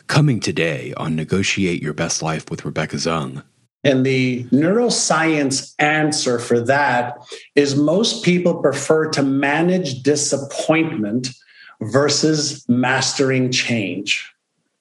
Coming today on Negotiate Your Best Life with Rebecca Zung. And the neuroscience answer for that is most people prefer to manage disappointment versus mastering change.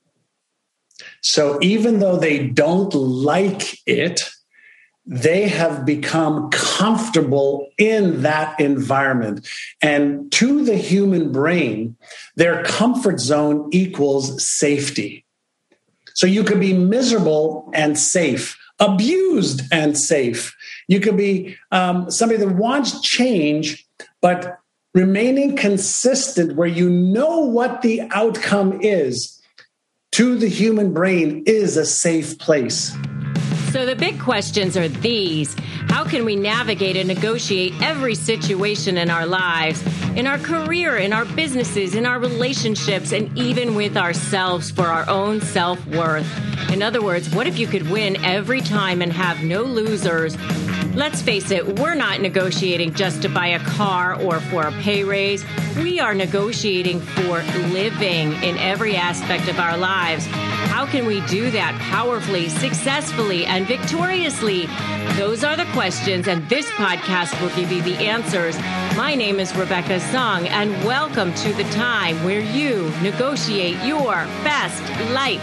So even though they don't like it, they have become comfortable in that environment. And to the human brain, their comfort zone equals safety. So you could be miserable and safe, abused and safe. You could be somebody that wants change, but remaining consistent where you know what the outcome is. To the human brain is a safe place. So the big questions are these. How can we navigate and negotiate every situation in our lives, in our career, in our businesses, in our relationships, and even with ourselves for our own self-worth? In other words, what if you could win every time and have no losers? Let's face it, we're not negotiating just to buy a car or for a pay raise. We are negotiating for living in every aspect of our lives. How can we do that powerfully, successfully, and victoriously? Those are the questions, and this podcast will give you the answers. My name is Rebecca Zung, and welcome to the time where you negotiate your best life.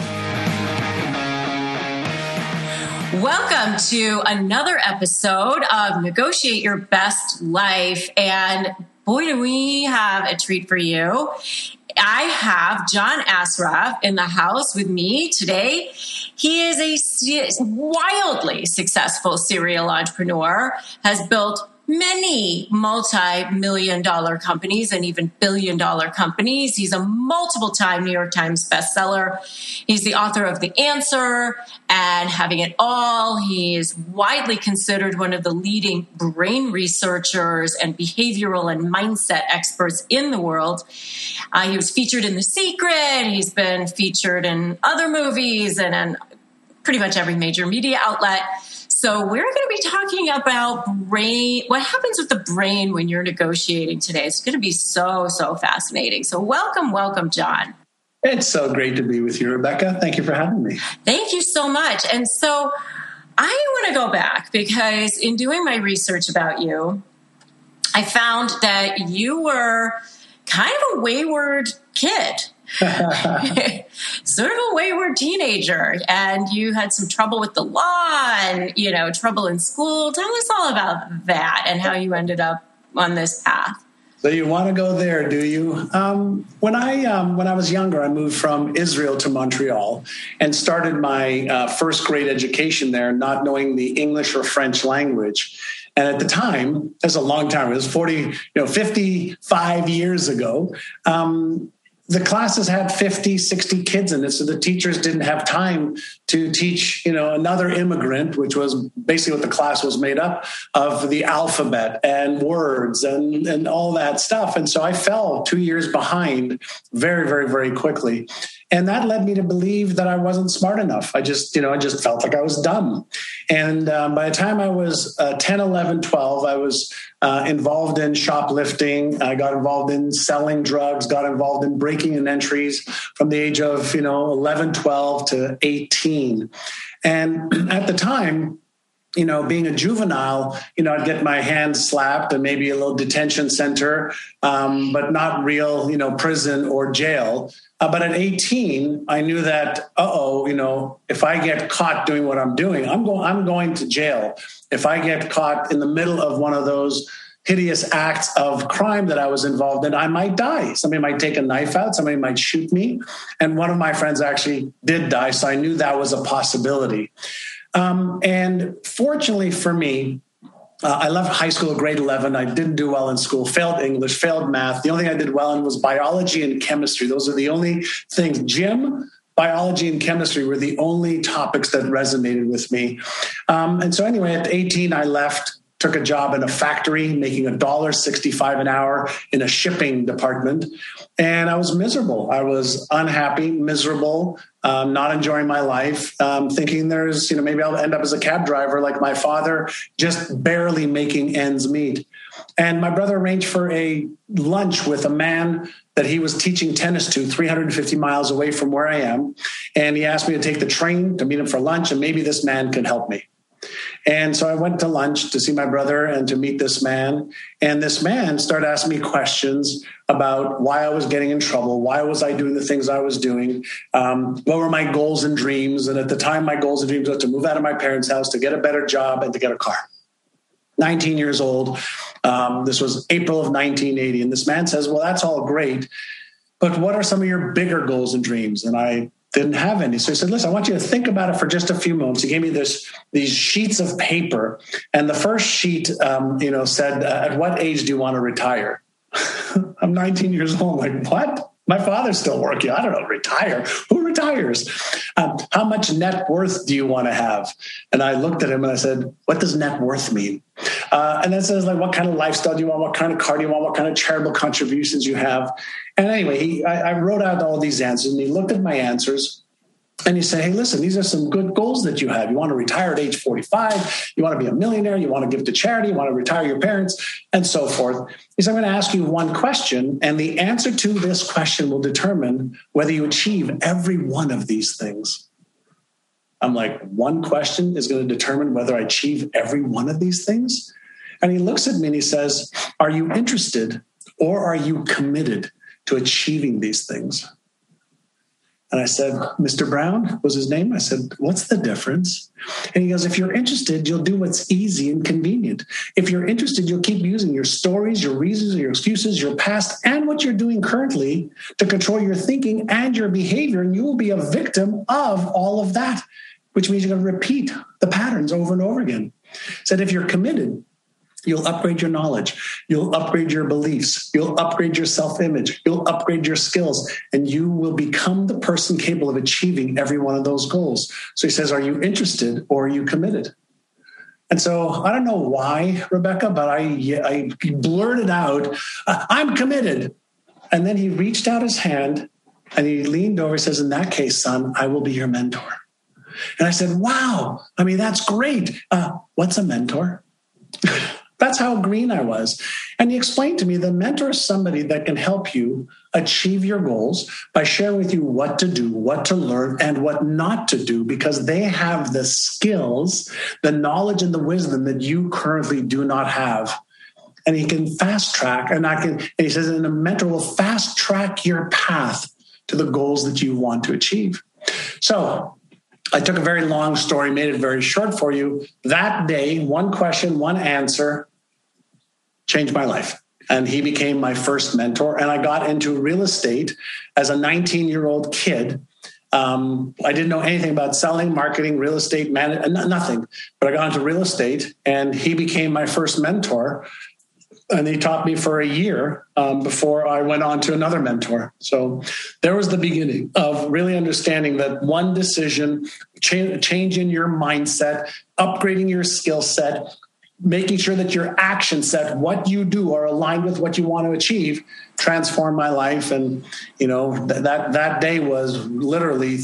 Welcome to another episode of Negotiate Your Best Life. And boy, do we have a treat for you. I have John Assaraf in the house with me today. He is a wildly successful serial entrepreneur, has built many multi-million-dollar companies and even billion-dollar companies. He's a multiple-time New York Times bestseller. He's the author of The Answer and Having It All. He is widely considered one of the leading brain researchers and behavioral and mindset experts in the world. He was featured in The Secret. He's been featured in other movies and in pretty much every major media outlet. So we're going to be talking about what happens with the brain when you're negotiating today. It's going to be so fascinating. So welcome, John. It's so great to be with you, Rebecca. Thank you for having me. Thank you so much. And so I want to go back because in doing my research about you, I found that you were kind of a wayward kid. Sort of a wayward teenager, and you had some trouble with the law and, trouble in school. Tell us all about that and how you ended up on this path. So you want to go there, do you? When I was younger, I moved from Israel to Montreal and started my first grade education there, not knowing the English or French language. And at the time, that's a long time. It was 55 years ago. The classes had 50, 60 kids in it. So the teachers didn't have time to teach, another immigrant, which was basically what the class was made up of, the alphabet and words and all that stuff. And so I fell 2 years behind very, very, very quickly. And that led me to believe that I wasn't smart enough. I just felt like I was dumb. And by the time I was 10, 11, 12, I was involved in shoplifting. I got involved in selling drugs, got involved in breaking and entries from the age of, 11, 12 to 18. And at the time, being a juvenile, I'd get my hands slapped and maybe a little detention center, but not real, prison or jail. But at 18, I knew that, if I get caught doing what I'm doing, I'm going to jail. If I get caught in the middle of one of those hideous acts of crime that I was involved in, I might die. Somebody might take a knife out. Somebody might shoot me. And one of my friends actually did die. So I knew that was a possibility. And fortunately for me, I left high school at grade 11. I didn't do well in school, failed English, failed math. The only thing I did well in was biology and chemistry. Those are the only things. Gym, biology, and chemistry were the only topics that resonated with me. And so anyway, at 18, I left, took a job in a factory making $1.65 an hour in a shipping department. And I was miserable. I was unhappy, miserable, not enjoying my life, thinking there's, maybe I'll end up as a cab driver like my father, just barely making ends meet. And my brother arranged for a lunch with a man that he was teaching tennis to 350 miles away from where I am. And he asked me to take the train to meet him for lunch, and maybe this man could help me. And so I went to lunch to see my brother and to meet this man. And this man started asking me questions about why I was getting in trouble. Why was I doing the things I was doing? What were my goals and dreams? And at the time, my goals and dreams were to move out of my parents' house, to get a better job, and to get a car. 19 years old. This was April of 1980. And this man says, well, that's all great, but what are some of your bigger goals and dreams? And I didn't have any. So he said, listen, I want you to think about it for just a few moments. He gave me these sheets of paper. And the first sheet, said, at what age do you want to retire? I'm 19 years old. I'm like, what? My father's still working. I don't know, retire. Who retires? How much net worth do you want to have? And I looked at him and I said, what does net worth mean? And then it says, like, what kind of lifestyle do you want? What kind of car do you want? What kind of charitable contributions you have? And anyway, I wrote out all these answers, and he looked at my answers. And you say, hey, listen, these are some good goals that you have. You want to retire at age 45. You want to be a millionaire. You want to give to charity. You want to retire your parents, and so forth. He said, I'm going to ask you one question, and the answer to this question will determine whether you achieve every one of these things. I'm like, one question is going to determine whether I achieve every one of these things? And he looks at me and he says, are you interested or are you committed to achieving these things? And I said, Mr. Brown was his name. I said, what's the difference? And he goes, if you're interested, you'll do what's easy and convenient. If you're interested, you'll keep using your stories, your reasons, your excuses, your past, and what you're doing currently to control your thinking and your behavior. And you will be a victim of all of that, which means you're going to repeat the patterns over and over again. He said, if you're committed, you'll upgrade your knowledge. You'll upgrade your beliefs. You'll upgrade your self-image. You'll upgrade your skills, and you will become the person capable of achieving every one of those goals. So he says, are you interested or are you committed? And so I don't know why, Rebecca, but I blurted out, I'm committed. And then he reached out his hand and he leaned over and says, in that case, son, I will be your mentor. And I said, wow, I mean, that's great. What's a mentor? That's how green I was. And he explained to me the mentor is somebody that can help you achieve your goals by sharing with you what to do, what to learn, and what not to do, because they have the skills, the knowledge, and the wisdom that you currently do not have. And he can fast track, and he says, and a mentor will fast track your path to the goals that you want to achieve. So I took a very long story, made it very short for you. That day, one question, one answer changed my life. And he became my first mentor. And I got into real estate as a 19-year-old kid. I didn't know anything about selling, marketing, real estate, nothing. But I got into real estate, and he became my first mentor. And he taught me for a year before I went on to another mentor. So there was the beginning of really understanding that one decision, change in your mindset, upgrading your skill set, making sure that your action set, what you do, are aligned with what you want to achieve, transformed my life. And, that day was literally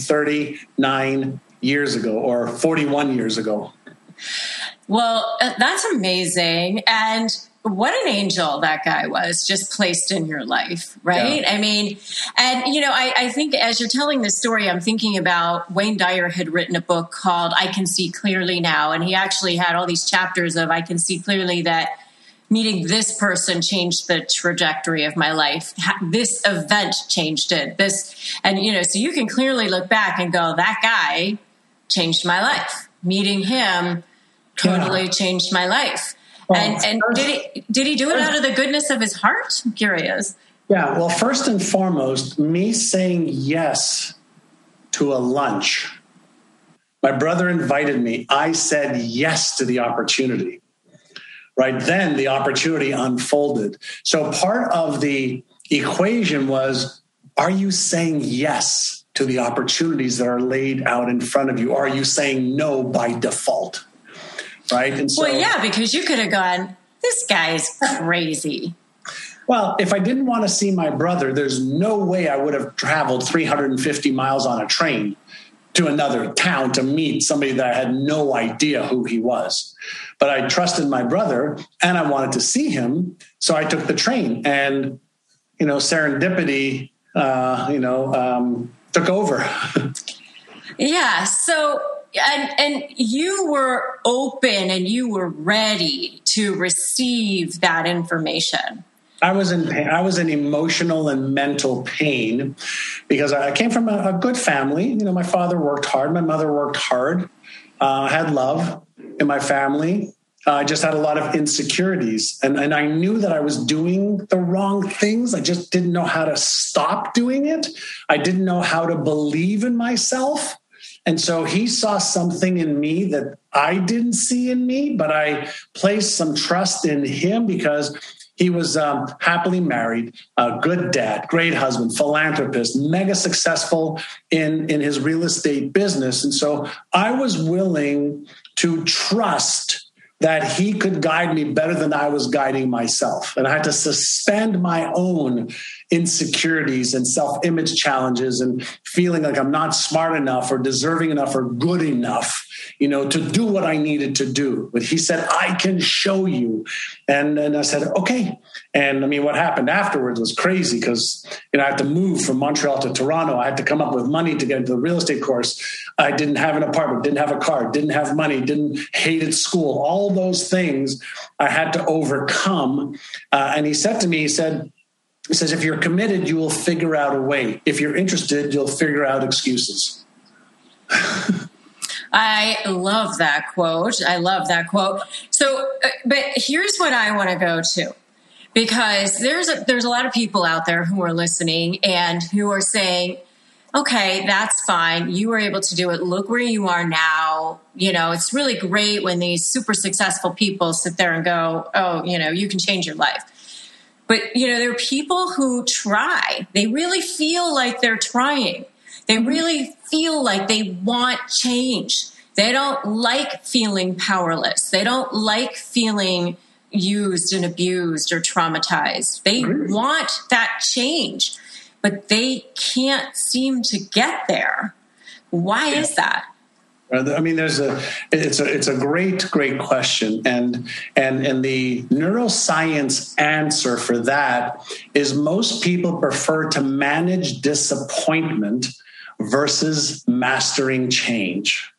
39 years ago or 41 years ago. Well, that's amazing. And what an angel that guy was, just placed in your life, right? Yeah. I mean, and, I think as you're telling this story, I'm thinking about Wayne Dyer had written a book called I Can See Clearly Now. And he actually had all these chapters of I can see clearly that meeting this person changed the trajectory of my life. This event changed it. So you can clearly look back and go, that guy changed my life. Meeting him totally changed my life. And did he do it out of the goodness of his heart? I'm curious. Yeah. Well, first and foremost, me saying yes to a lunch. My brother invited me. I said yes to the opportunity. Right then, the opportunity unfolded. So part of the equation was, are you saying yes to the opportunities that are laid out in front of you? Or are you saying no by default? Right. And so, well, yeah, because you could have gone, this guy's crazy. Well, if I didn't want to see my brother, there's no way I would have traveled 350 miles on a train to another town to meet somebody that I had no idea who he was. But I trusted my brother and I wanted to see him. So I took the train, and, serendipity, took over. Yeah. So, and you were open and you were ready to receive that information. I was in pain. I was in emotional and mental pain because I came from a good family. You know, my father worked hard. My mother worked hard. I had love in my family. I just had a lot of insecurities, and I knew that I was doing the wrong things. I just didn't know how to stop doing it. I didn't know how to believe in myself. And so he saw something in me that I didn't see in me, but I placed some trust in him because he was happily married, a good dad, great husband, philanthropist, mega successful in his real estate business. And so I was willing to trust that he could guide me better than I was guiding myself. And I had to suspend my own insecurities and self-image challenges and feeling like I'm not smart enough or deserving enough or good enough, you know, to do what I needed to do. But he said, I can show you. And I said, okay. And I mean, what happened afterwards was crazy because, you know, I had to move from Montreal to Toronto. I had to come up with money to get into the real estate course. I didn't have an apartment, didn't have a car, didn't have money, hated school. All those things I had to overcome. And he said to me, he says, if you're committed, you will figure out a way. If you're interested, you'll figure out excuses. I love that quote. So, but here's what I want to go to, because there's a lot of people out there who are listening and who are saying, okay, that's fine. You were able to do it. Look where you are now. You know, it's really great when these super successful people sit there and go, oh, you know, you can change your life. But, you know, there are people who try. They really feel like they're trying. They really feel like they want change. They don't like feeling powerless. They don't like feeling used and abused or traumatized. They want that change, but they can't seem to get there. Why is that? I mean, it's a great question, and the neuroscience answer for that is most people prefer to manage disappointment versus mastering change.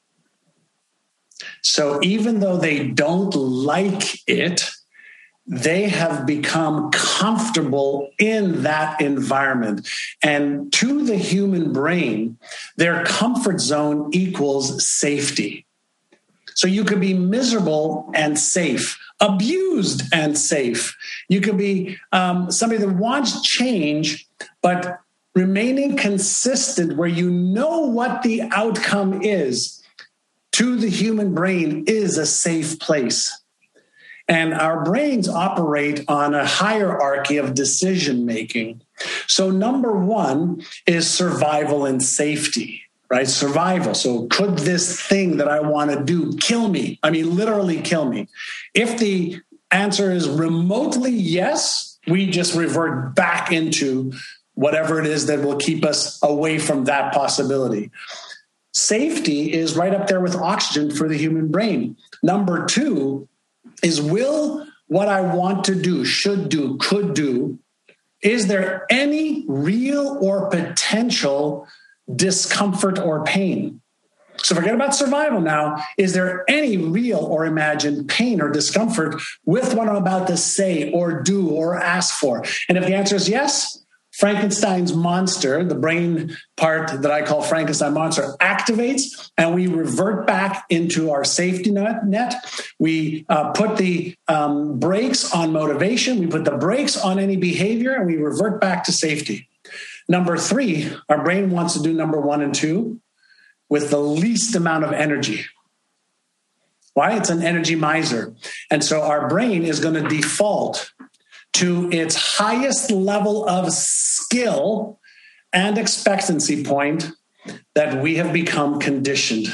So even though they don't like it, they have become comfortable in that environment. And to the human brain, their comfort zone equals safety. So you could be miserable and safe, abused and safe. You could be somebody that wants change, but remaining consistent where you know what the outcome is, to the human brain is a safe place. And our brains operate on a hierarchy of decision making. So number one is survival and safety, right? Survival. So could this thing that I want to do kill me? I mean, literally kill me. If the answer is remotely yes, we just revert back into whatever it is that will keep us away from that possibility. Safety is right up there with oxygen for the human brain. Number two is, will what I want to do, should do, could do, is there any real or potential discomfort or pain? So forget about survival now. Is there any real or imagined pain or discomfort with what I'm about to say or do or ask for? And if the answer is yes, Frankenstein's monster, the brain part that I call Frankenstein monster, activates and we revert back into our safety net. We put the brakes on motivation. We put the brakes on any behavior and we revert back to safety. Number three, our brain wants to do number one and two with the least amount of energy. Why? It's an energy miser. And so our brain is going to default to its highest level of skill and expectancy point that we have become conditioned.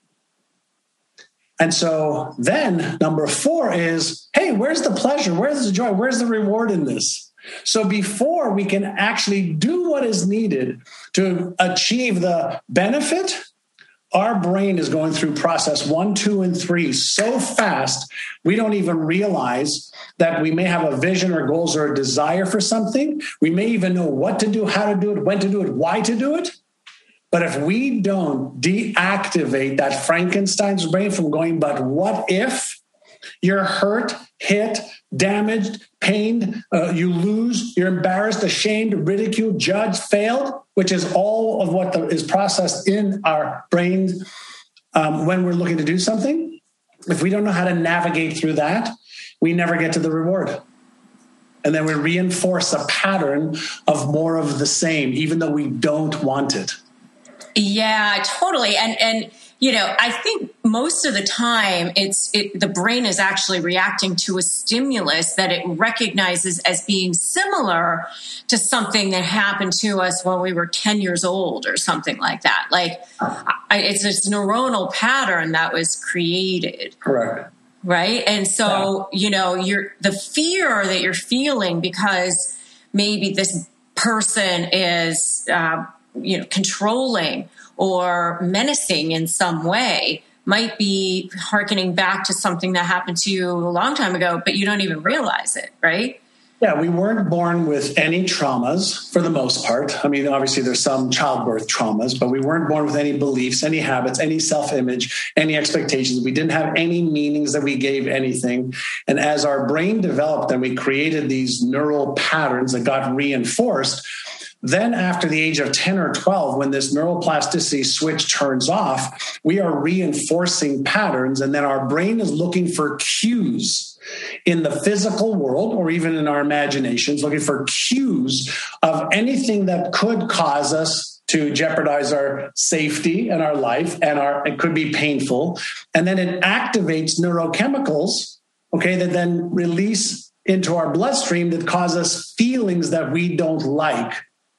And so then number four is, hey, where's the pleasure? Where's the joy? Where's the reward in this? So before we can actually do what is needed to achieve the benefit, our brain is going through process 1, 2, and 3 so fast, we don't even realize that we may have a vision or goals or a desire for something. We may even know what to do, how to do it, when to do it, why to do it. But if we don't deactivate that Frankenstein's brain from going, but what if you're hurt, hit, damaged, pained, you lose, you're embarrassed, ashamed, ridiculed, judged, failed, which is all of what is processed in our brains when we're looking to do something. If we don't know how to navigate through that, we never get to the reward. And then we reinforce a pattern of more of the same, even though we don't want it. Yeah, totally. And I think most of the time the brain is actually reacting to a stimulus that it recognizes as being similar to something that happened to us when we were 10 years old or something like that. Like it's this neuronal pattern that was created. Correct. Right. And so, the fear that you're feeling because maybe this person is, controlling or menacing in some way might be hearkening back to something that happened to you a long time ago, but you don't even realize it, right? Yeah, we weren't born with any traumas for the most part. I mean, obviously there's some childbirth traumas, but we weren't born with any beliefs, any habits, any self-image, any expectations. We didn't have any meanings that we gave anything. And as our brain developed and we created these neural patterns that got reinforced, then after the age of 10 or 12, when this neuroplasticity switch turns off, we are reinforcing patterns. And then our brain is looking for cues in the physical world or even in our imaginations, looking for cues of anything that could cause us to jeopardize our safety and our life, and it could be painful. And then it activates neurochemicals, that then release into our bloodstream that cause us feelings that we don't like.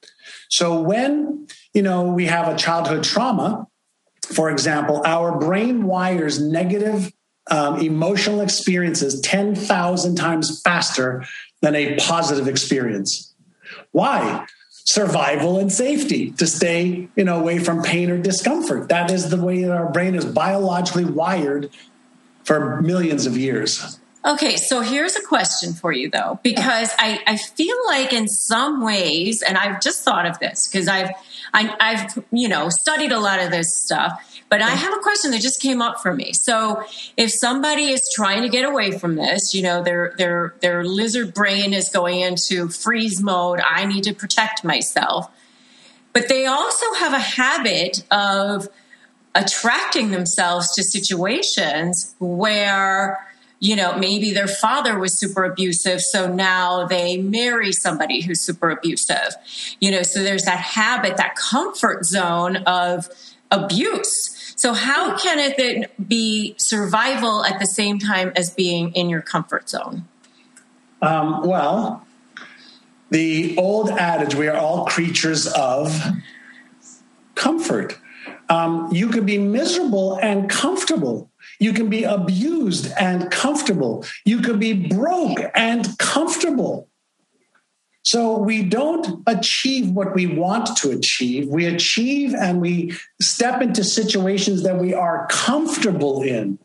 So when, we have a childhood trauma, for example, our brain wires negative emotional experiences 10,000 times faster than a positive experience. Why? Survival and safety, to stay, away from pain or discomfort. That is the way that our brain is biologically wired for millions of years. Okay, so here's a question for you, though, because I feel like in some ways, and I've just thought of this because I've studied a lot of this stuff, but I have a question that just came up for me. So if somebody is trying to get away from this, their lizard brain is going into freeze mode. I need to protect myself, but they also have a habit of attracting themselves to situations where maybe their father was super abusive, so now they marry somebody who's super abusive. So there's that habit, that comfort zone of abuse. So how can it then be survival at the same time as being in your comfort zone? Well, the old adage, we are all creatures of comfort. You can be miserable and comfortable. You can be abused and comfortable. You can be broke and comfortable. So we don't achieve what we want to achieve. We achieve and we step into situations that we are comfortable in.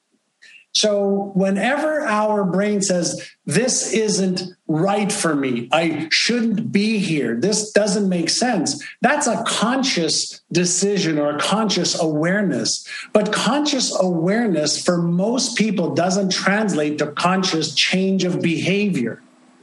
So whenever our brain says, this isn't right for me, I shouldn't be here, this doesn't make sense, that's a conscious decision or a conscious awareness. But conscious awareness for most people doesn't translate to conscious change of behavior.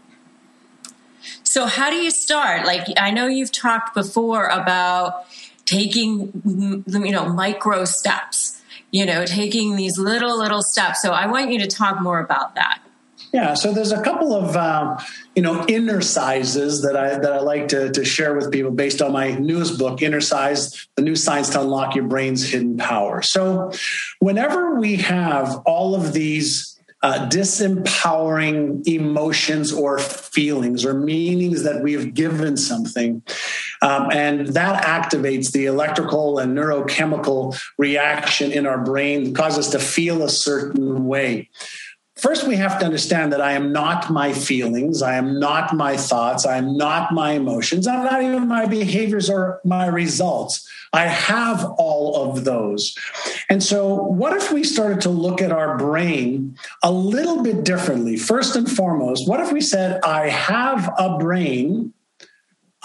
So how do you start? Like, I know you've talked before about taking, micro steps. Taking these little steps. So I want you to talk more about that. Yeah. So there's a couple of, inner sizes that I like to share with people based on my newest book, Inner Size, The New Science to Unlock Your Brain's Hidden Power. So whenever we have all of these disempowering emotions or feelings or meanings that we have given something, and that activates the electrical and neurochemical reaction in our brain, causes us to feel a certain way. First, we have to understand that I am not my feelings, I am not my thoughts, I am not my emotions, I'm not even my behaviors or my results. I have all of those. And so what if we started to look at our brain a little bit differently? First and foremost, what if we said, I have a brain,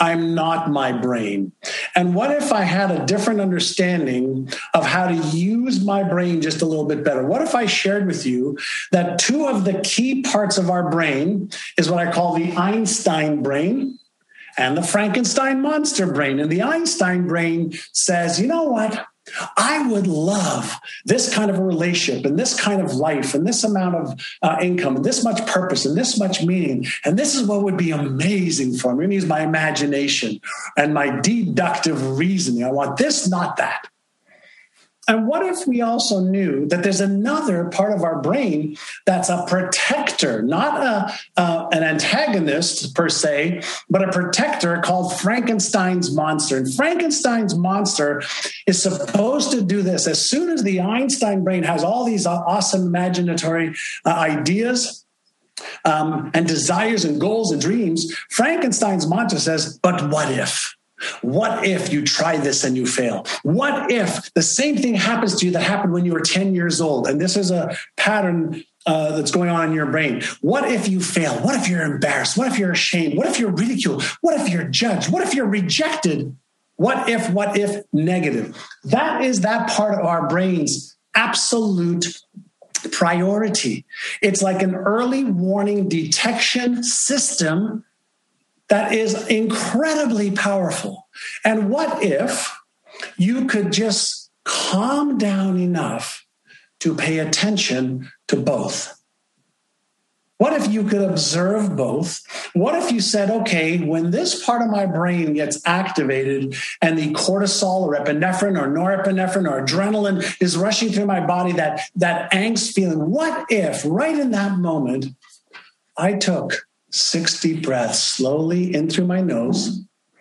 I'm not my brain? And what if I had a different understanding of how to use my brain just a little bit better? What if I shared with you that two of the key parts of our brain is what I call the Einstein brain and the Frankenstein monster brain? And the Einstein brain says, you know what? I would love this kind of a relationship and this kind of life and this amount of income and this much purpose and this much meaning. And this is what would be amazing for me. I'm going to use my imagination and my deductive reasoning. I want this, not that. And what if we also knew that there's another part of our brain that's a protector, not an antagonist per se, but a protector called Frankenstein's monster. And Frankenstein's monster is supposed to do this. As soon as the Einstein brain has all these awesome imaginatory ideas and desires and goals and dreams, Frankenstein's monster says, but what if? What if you try this and you fail? What if the same thing happens to you that happened when you were 10 years old? And this is a pattern that's going on in your brain. What if you fail? What if you're embarrassed? What if you're ashamed? What if you're ridiculed? What if you're judged? What if you're rejected? What if negative? That is that part of our brain's absolute priority. It's like an early warning detection system that is incredibly powerful. And what if you could just calm down enough to pay attention to both? What if you could observe both? What if you said, okay, when this part of my brain gets activated and the cortisol or epinephrine or norepinephrine or adrenaline is rushing through my body, that angst feeling, what if right in that moment I took 6 deep breaths slowly in through my nose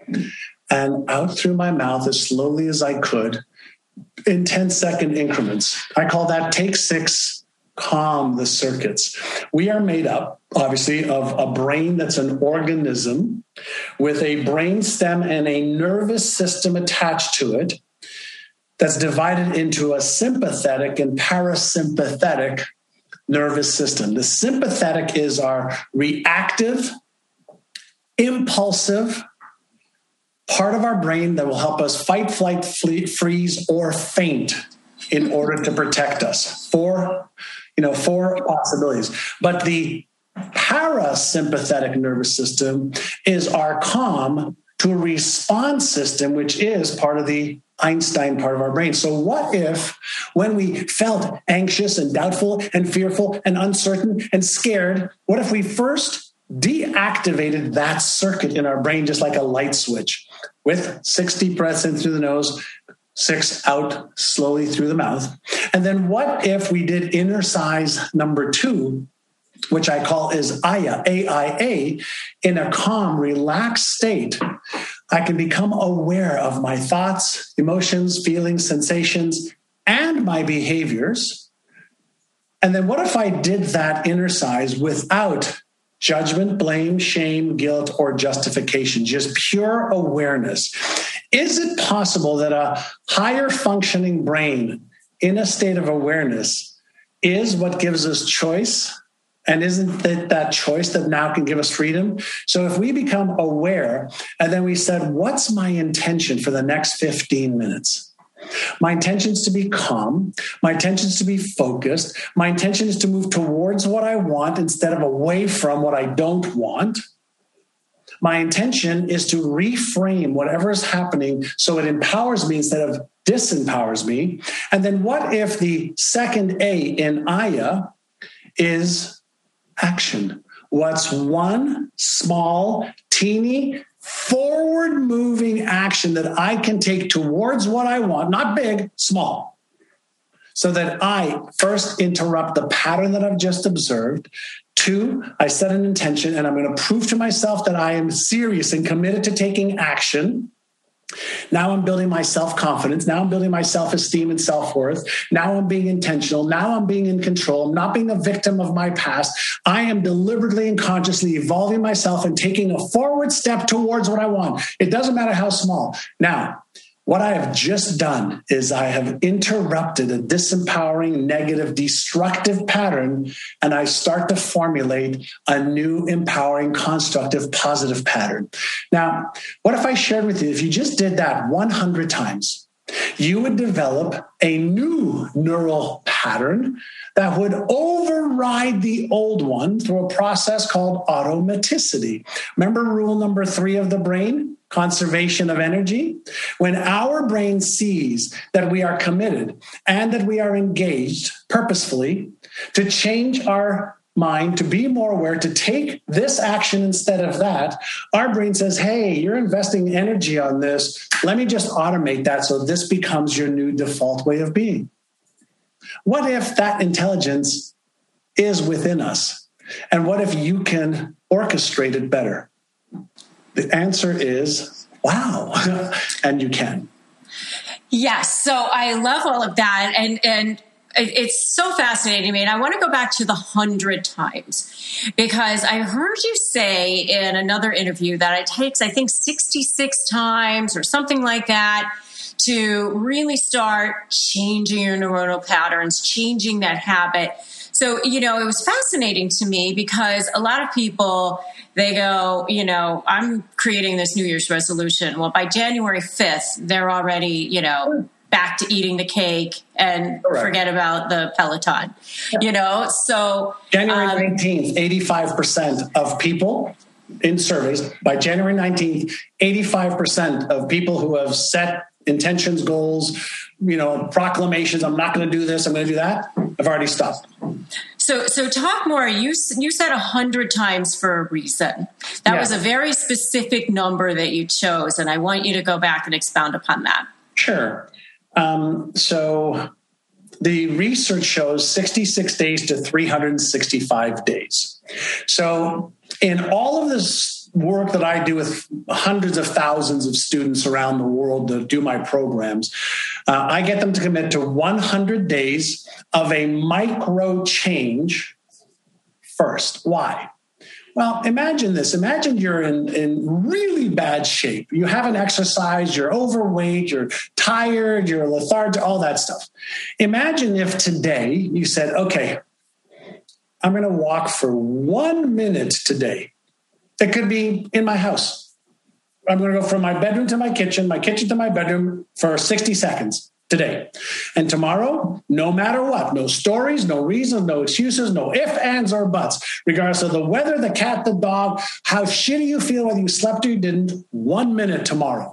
and out through my mouth as slowly as I could in 10-second increments. I call that take 6, calm the circuits. We are made up, obviously, of a brain that's an organism with a brain stem and a nervous system attached to it that's divided into a sympathetic and parasympathetic nervous system. The sympathetic is our reactive, impulsive part of our brain that will help us fight, flight, freeze, or faint in order to protect us. Four possibilities. But the parasympathetic nervous system is our calm to response system, which is part of the Einstein part of our brain. So what if when we felt anxious and doubtful and fearful and uncertain and scared, what if we first deactivated that circuit in our brain just like a light switch with 6 deep breaths in through the nose, 6 out slowly through the mouth? And then what if we did inner size number 2, which I call is AIA, AIA, in a calm, relaxed state? I can become aware of my thoughts, emotions, feelings, sensations, and my behaviors. And then what if I did that inner size without judgment, blame, shame, guilt, or justification, just pure awareness? Is it possible that a higher functioning brain in a state of awareness is what gives us choice? And isn't it that choice that now can give us freedom? So if we become aware and then we said, what's my intention for the next 15 minutes? My intention is to be calm. My intention is to be focused. My intention is to move towards what I want instead of away from what I don't want. My intention is to reframe whatever is happening so it empowers me instead of disempowers me. And then what if the second A in AIA is action? What's one small, teeny, forward-moving action that I can take towards what I want? Not big, small. So that I first interrupt the pattern that I've just observed. 2, I set an intention and I'm going to prove to myself that I am serious and committed to taking action. Now I'm building my self-confidence. Now I'm building my self-esteem and self-worth. Now I'm being intentional. Now I'm being in control. I'm not being a victim of my past. I am deliberately and consciously evolving myself and taking a forward step towards what I want. It doesn't matter how small. Now, What I have just done is I have interrupted a disempowering, negative, destructive pattern, and I start to formulate a new, empowering, constructive, positive pattern. Now, what if I shared with you, if you just did that 100 times, you would develop a new neural pattern that would override the old one through a process called automaticity. Remember rule number 3 of the brain? Conservation of energy. When our brain sees that we are committed and that we are engaged purposefully to change our mind, to be more aware, to take this action instead of that, our brain says, hey, you're investing energy on this. Let me just automate that so this becomes your new default way of being. What if that intelligence is within us? And what if you can orchestrate it better? The answer is, wow, and you can. Yes. So I love all of that. And it's so fascinating to me. And I want to go back to the 100 times, because I heard you say in another interview that it takes, I think, 66 times or something like that to really start changing your neuronal patterns, changing that habit. So, it was fascinating to me because a lot of people, they go, I'm creating this New Year's resolution. Well, by January 5th, they're already, back to eating the cake and forget about the Peloton, so. January 19th, 85% of people in surveys, by January 19th, 85% of people who have set intentions, goals, proclamations, I'm not going to do this, I'm going to do that, have already stopped. So talk more. You said 100 times for a reason. That was a very specific number that you chose, and I want you to go back and expound upon that. Sure. So the research shows 66 days to 365 days. So in all of this work that I do with hundreds of thousands of students around the world to do my programs, I get them to commit to 100 days of a micro change first. Why? Well, imagine this. Imagine you're in really bad shape. You haven't exercised, you're overweight, you're tired, you're lethargic, all that stuff. Imagine if today you said, okay, I'm going to walk for 1 minute today. It could be in my house. I'm going to go from my bedroom to my kitchen to my bedroom for 60 seconds today. And tomorrow, no matter what, no stories, no reasons, no excuses, no ifs, ands, or buts, regardless of the weather, the cat, the dog, how shitty you feel, whether you slept or you didn't, 1 minute tomorrow.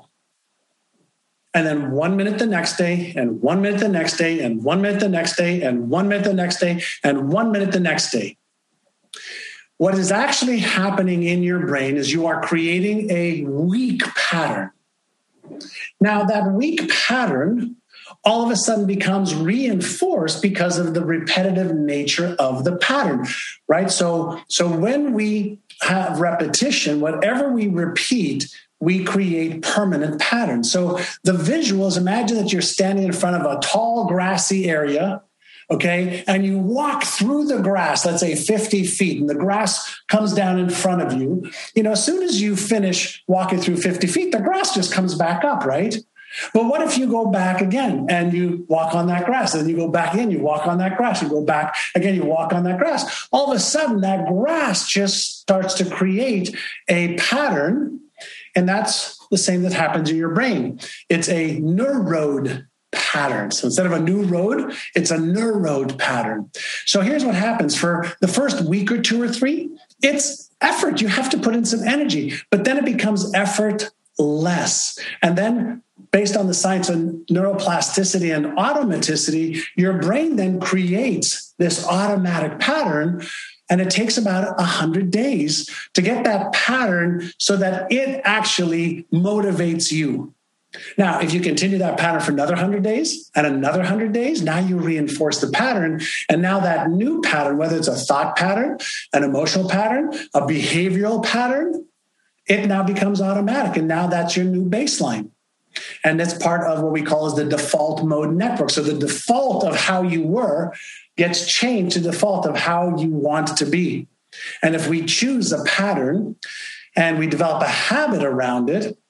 And then 1 minute the next day, and 1 minute the next day, and 1 minute the next day, and 1 minute the next day, and 1 minute the next day. What is actually happening in your brain is you are creating a weak pattern. Now, that weak pattern all of a sudden becomes reinforced because of the repetitive nature of the pattern, right? So when we have repetition, whatever we repeat, we create permanent patterns. So the visuals, imagine that you're standing in front of a tall, grassy area, okay, and you walk through the grass, let's say 50 feet, and the grass comes down in front of you. As soon as you finish walking through 50 feet, the grass just comes back up, right? But what if you go back again and you walk on that grass, and you go back in, you walk on that grass, you go back again, you walk on that grass. All of a sudden, that grass just starts to create a pattern, and that's the same that happens in your brain. It's a neurode pattern. So instead of a new road, it's a neurode pattern. So here's what happens for the first week or 2 or 3. It's effort. You have to put in some energy, but then it becomes effortless. And then based on the science of neuroplasticity and automaticity, your brain then creates this automatic pattern. And it takes about 100 days to get that pattern so that it actually motivates you. Now, if you continue that pattern for another 100 days and another 100 days, now you reinforce the pattern. And now that new pattern, whether it's a thought pattern, an emotional pattern, a behavioral pattern, it now becomes automatic. And now that's your new baseline. And that's part of what we call as the default mode network. So the default of how you were gets changed to default of how you want to be. And if we choose a pattern and we develop a habit around it,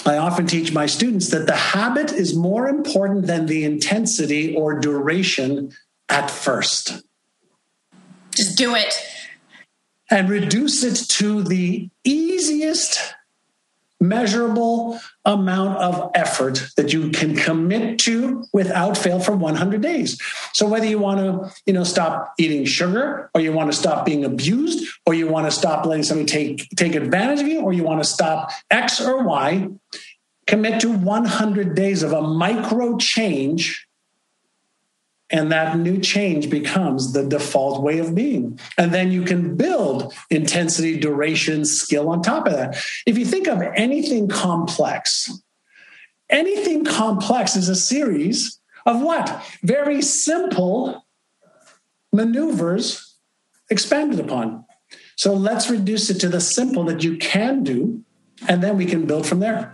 I often teach my students that the habit is more important than the intensity or duration at first. Just do it. And reduce it to the easiest measurable amount of effort that you can commit to without fail for 100 days. So whether you want to, stop eating sugar, or you want to stop being abused, or you want to stop letting somebody take advantage of you, or you want to stop X or Y, commit to 100 days of a micro change. And that new change becomes the default way of being. And then you can build intensity, duration, skill on top of that. If you think of anything complex is a series of what? Very simple maneuvers expanded upon. So let's reduce it to the simple that you can do, and then we can build from there.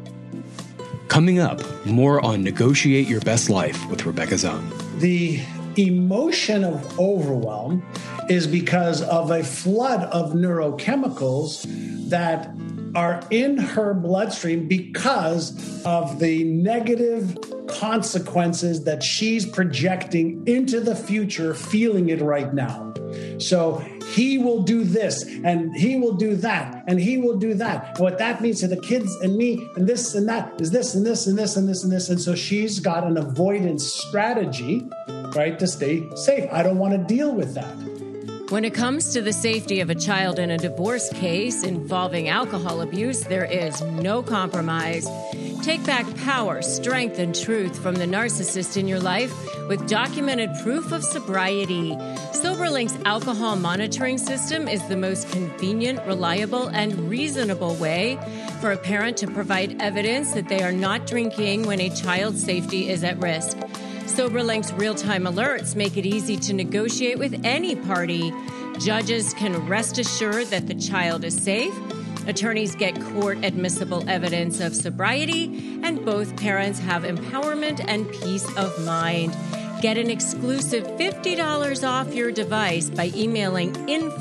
Coming up, more on Negotiate Your Best Life with Rebecca Zung. The emotion of overwhelm is because of a flood of neurochemicals that are in her bloodstream because of the negative consequences that she's projecting into the future, feeling it right now. So he will do this, and he will do that, and he will do that. And what that means to the kids and me and this and that is this and this and this and this and this. And so she's got an avoidance strategy, right, to stay safe. I don't want to deal with that. When it comes to the safety of a child in a divorce case involving alcohol abuse, there is no compromise. Take back power, strength, and truth from the narcissist in your life with documented proof of sobriety. SoberLink's alcohol monitoring system is the most convenient, reliable, and reasonable way for a parent to provide evidence that they are not drinking when a child's safety is at risk. SoberLink's real-time alerts make it easy to negotiate with any party. Judges can rest assured that the child is safe. Attorneys get court-admissible evidence of sobriety, and both parents have empowerment and peace of mind. Get an exclusive $50 off your device by emailing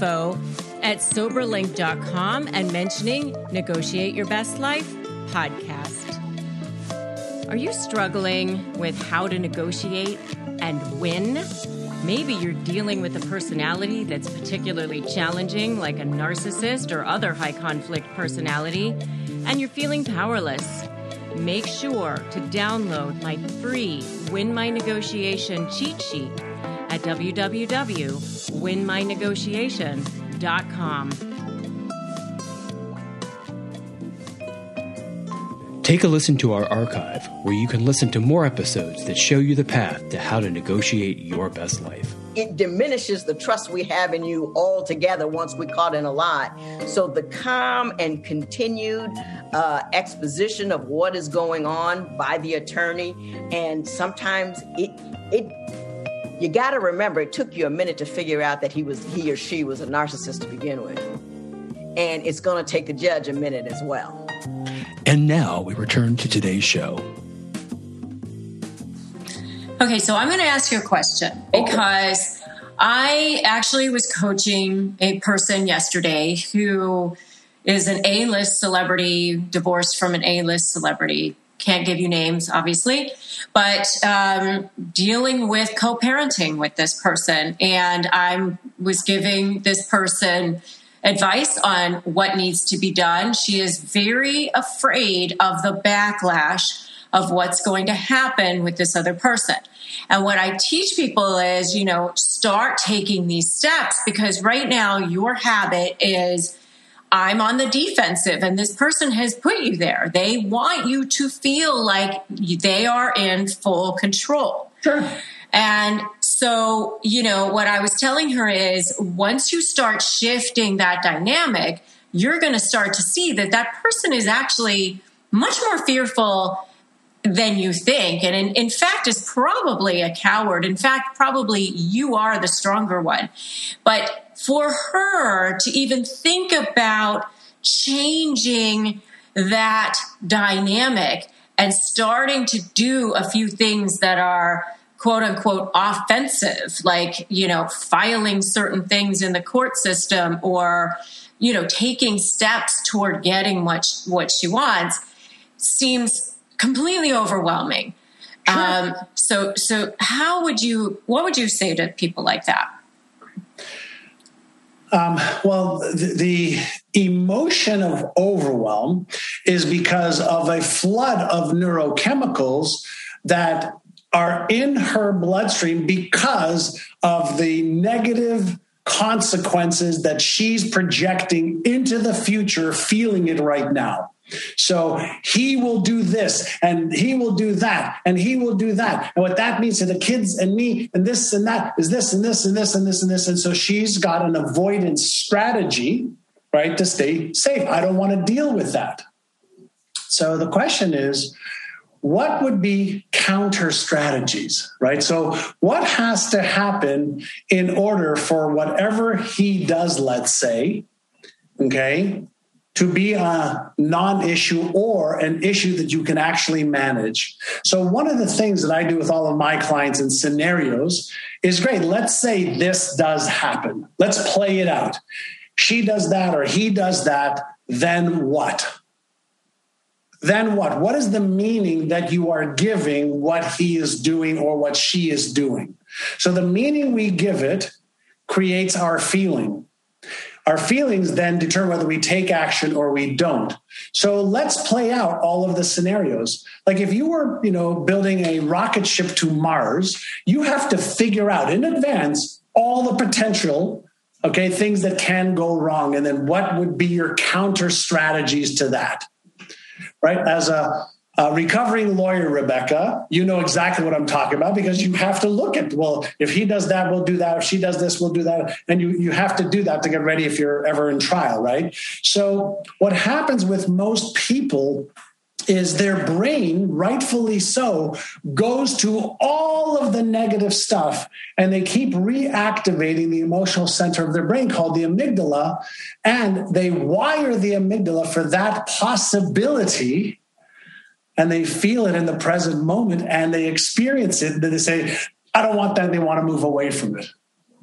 info@soberlink.com and mentioning Negotiate Your Best Life podcast. Are you struggling with how to negotiate and win? Maybe you're dealing with a personality that's particularly challenging, like a narcissist or other high-conflict personality, and you're feeling powerless. Make sure to download my free Win My Negotiation cheat sheet at www.winmynegotiation.com. Take a listen to our archive, where you can listen to more episodes that show you the path to how to negotiate your best life. It diminishes the trust we have in you altogether once we're caught in a lie. So the calm and continued exposition of what is going on by the attorney, and sometimes you got to remember, it took you a minute to figure out that he or she was a narcissist to begin with. And it's going to take the judge a minute as well. And now we return to today's show. Okay, so I'm going to ask you a question because I actually was coaching a person yesterday who is an A-list celebrity, divorced from an A-list celebrity. Can't give you names, obviously, but dealing with co-parenting with this person. And I was giving this person advice on what needs to be done. She is very afraid of the backlash of what's going to happen with this other person. And what I teach people is, start taking these steps, because right now your habit is, I'm on the defensive and this person has put you there. They want you to feel like they are in full control. Sure. And so, what I was telling her is, once you start shifting that dynamic, you're going to start to see that person is actually much more fearful than you think. And in fact, is probably a coward. In fact, probably you are the stronger one. But for her to even think about changing that dynamic and starting to do a few things that are quote unquote offensive, like, filing certain things in the court system, or, taking steps toward getting what she wants, seems completely overwhelming. Sure. So what would you say to people like that? Well, the emotion of overwhelm is because of a flood of neurochemicals that are in her bloodstream because of the negative consequences that she's projecting into the future, feeling it right now. So he will do this and he will do that and he will do that. And what that means to the kids and me and this and that is this and this and this and this and this. And so she's got an avoidance strategy, right, to stay safe. I don't want to deal with that. So the question is, what would be counter strategies, right? So what has to happen in order for whatever he does, let's say, okay, to be a non-issue or an issue that you can actually manage? So one of the things that I do with all of my clients in scenarios is, great, let's say this does happen. Let's play it out. She does that or he does that, then what? Then what? What is the meaning that you are giving what he is doing or what she is doing? So the meaning we give it creates our feeling. Our feelings then determine whether we take action or we don't. So let's play out all of the scenarios. Like if you were, building a rocket ship to Mars, you have to figure out in advance all the potential, things that can go wrong. And then what would be your counter strategies to that? Right? As a recovering lawyer, Rebecca, you know exactly what I'm talking about, because you have to look at, well, if he does that, we'll do that. If she does this, we'll do that. And you have to do that to get ready if you're ever in trial, right? So what happens with most people is their brain, rightfully so, goes to all of the negative stuff, and they keep reactivating the emotional center of their brain called the amygdala, and they wire the amygdala for that possibility, and they feel it in the present moment, and they experience it, and they say, I don't want that, and they want to move away from it.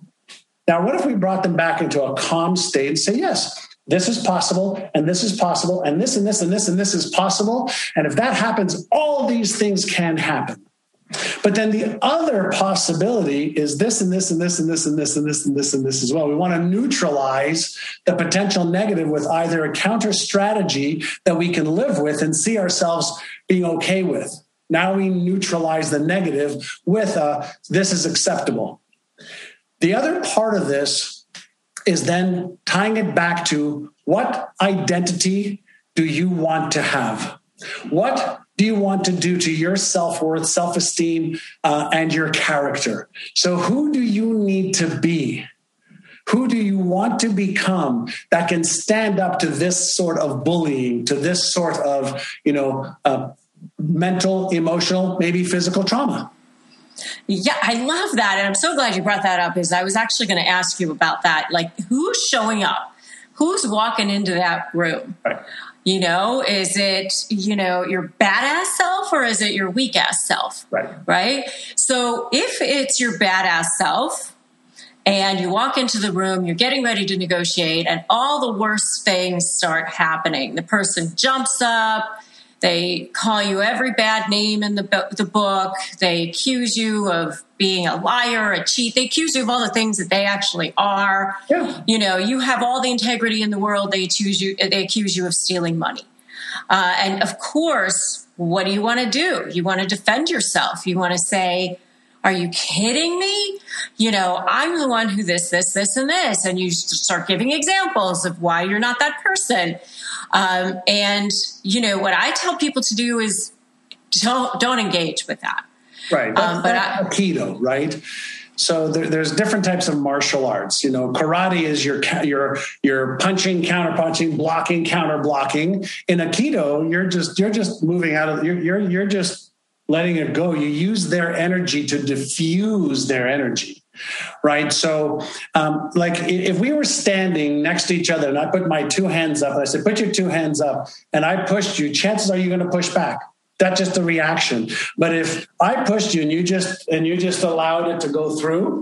Now, what if we brought them back into a calm state and say, yes, this is possible, and this is possible, and this and this and this and this is possible. And if that happens, all these things can happen. But then the other possibility is this and this and this and this and this and this and this and this as well. We want to neutralize the potential negative with either a counter strategy that we can live with and see ourselves being okay with. Now we neutralize the negative with this is acceptable. The other part of this is then tying it back to, what identity do you want to have? What do you want to do to your self-worth, self-esteem, and your character? So who do you need to be? Who do you want to become that can stand up to this sort of bullying, to this sort of, mental, emotional, maybe physical trauma? Yeah, I love that. And I'm so glad you brought that up, because I was actually going to ask you about that. Like, who's showing up? Who's walking into that room? Right. Is it, your badass self, or is it your weak ass self? Right. So if it's your badass self and you walk into the room, you're getting ready to negotiate, and all the worst things start happening. The person jumps up. They call you every bad name in the book. They accuse you of being a liar, a cheat. They accuse you of all the things that they actually are. Yeah. You have all the integrity in the world. They accuse you of stealing money. And of course, what do you want to do? You want to defend yourself. You want to say, are you kidding me? I'm the one who this, and this. And you start giving examples of why you're not that person. What I tell people to do is don't engage with that. Right. That's Aikido, right? So there's different types of martial arts. Karate is your punching, counter-punching, blocking, counter-blocking. In Aikido, you're just moving out of you're just letting it go. You use their energy to diffuse their energy. Right. So if we were standing next to each other and I put my two hands up and I said, put your two hands up, and I pushed you, chances are you're going to push back. That's just a reaction. But if I pushed you and you just allowed it to go through,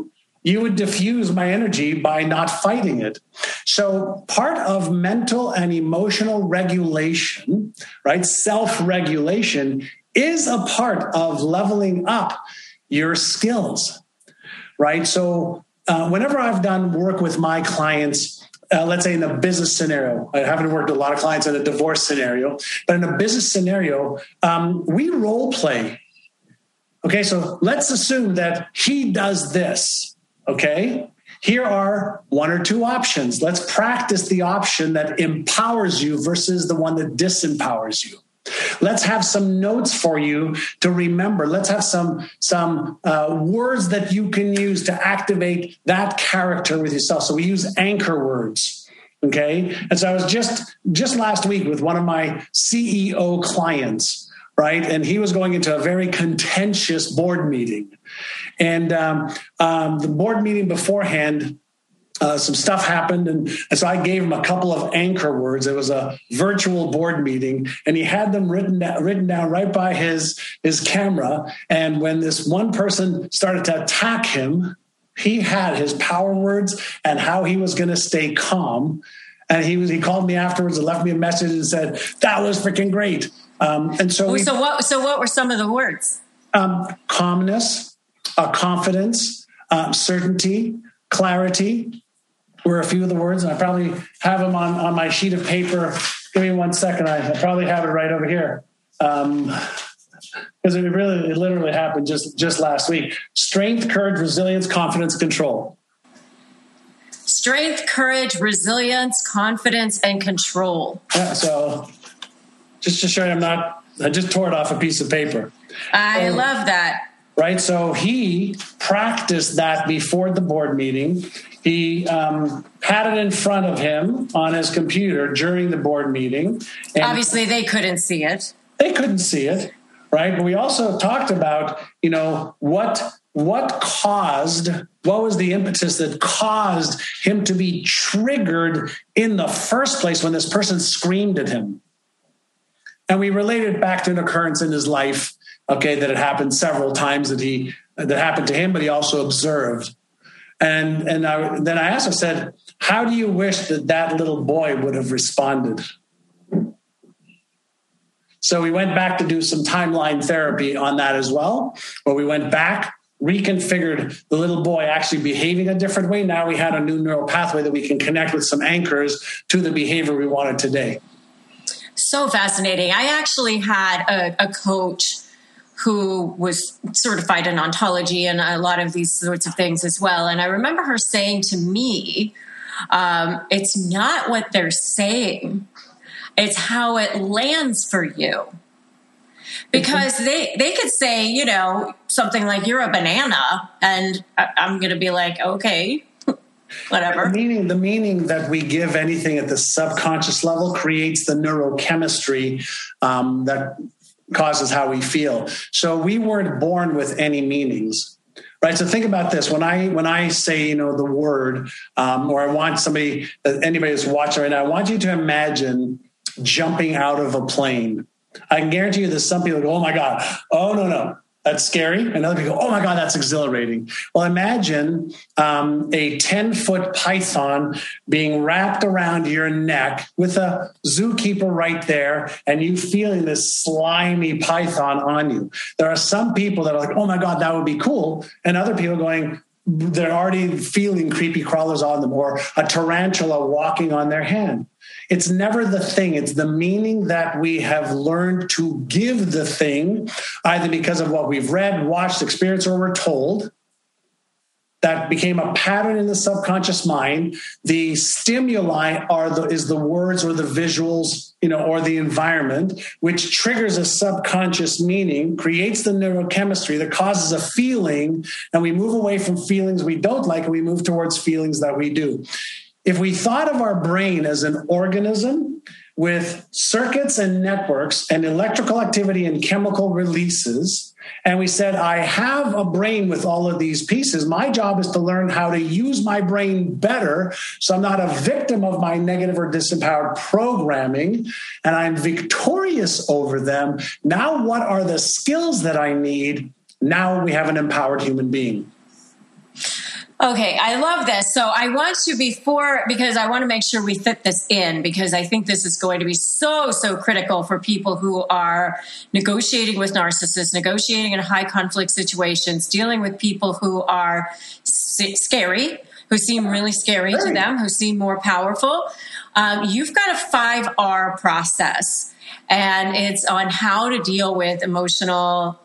you would diffuse my energy by not fighting it. So part of mental and emotional regulation, right, self-regulation, is a part of leveling up your skills, right? So whenever I've done work with my clients, let's say in a business scenario, I haven't worked with a lot of clients in a divorce scenario, but in a business scenario, we role play. Okay, so let's assume that he does this, okay? Here are one or two options. Let's practice the option that empowers you versus the one that disempowers you. Let's have some notes for you to remember. Let's have some words that you can use to activate that character with yourself. So we use anchor words, okay? And so I was just last week with one of my CEO clients, right? And he was going into a very contentious board meeting. And the board meeting beforehand, some stuff happened. And so I gave him a couple of anchor words. It was a virtual board meeting, and he had them written down right by his camera. And when this one person started to attack him, he had his power words and how he was going to stay calm. And he called me afterwards and left me a message and said, "That was freaking great." So what were some of the words? Calmness, confidence, certainty, clarity were a few of the words. And I probably have them on my sheet of paper. Give me 1 second. I probably have it right over here. Because it literally happened just last week. Strength, courage, resilience, confidence, control. Strength, courage, resilience, confidence, and control. Yeah, so just to show you I just tore it off a piece of paper. I love that. Right. So he practiced that before the board meeting. He had it in front of him on his computer during the board meeting. And obviously, they couldn't see it. They couldn't see it. Right. But we also talked about, what was the impetus that caused him to be triggered in the first place when this person screamed at him. And we related back to an occurrence in his life, okay, that had happened several times that happened to him, but he also observed. And then I asked him, I said, how do you wish that little boy would have responded? So we went back to do some timeline therapy on that as well, where we went back, reconfigured the little boy actually behaving a different way. Now we had a new neural pathway that we can connect with some anchors to the behavior we wanted today. So fascinating. I actually had a coach who was certified in ontology and a lot of these sorts of things as well. And I remember her saying to me, it's not what they're saying, it's how it lands for you. Because they could say, something like, "You're a banana," and I'm going to be like, okay, whatever. The meaning that we give anything at the subconscious level creates the neurochemistry that causes how we feel. So we weren't born with any meanings, right? So think about this. When I say, the word, or I want anybody who's watching right now, I want you to imagine jumping out of a plane. I can guarantee you there's some people who go, "Oh my God, oh no, that's scary." And other people go, "Oh my God, that's exhilarating." Well, imagine a 10-foot python being wrapped around your neck with a zookeeper right there, and you feeling this slimy python on you. There are some people that are like, "Oh my God, that would be cool." And other people going, they're already feeling creepy crawlers on them, or a tarantula walking on their hand. It's never the thing. It's the meaning that we have learned to give the thing, either because of what we've read, watched, experienced, or we're told. That became a pattern in the subconscious mind. The stimuli is the words or the visuals, or the environment, which triggers a subconscious meaning, creates the neurochemistry that causes a feeling, and we move away from feelings we don't like and we move towards feelings that we do. If we thought of our brain as an organism with circuits and networks and electrical activity and chemical releases, and we said, "I have a brain with all of these pieces. My job is to learn how to use my brain better so I'm not a victim of my negative or disempowered programming, and I'm victorious over them. Now, what are the skills that I need?" Now we have an empowered human being. Okay, I love this. So I want to, because I want to make sure we fit this in, because I think this is going to be so critical for people who are negotiating with narcissists, negotiating in high conflict situations, dealing with people who are scary, who seem really scary to them, who seem more powerful. You've got a 5R process, and it's on how to deal with emotional,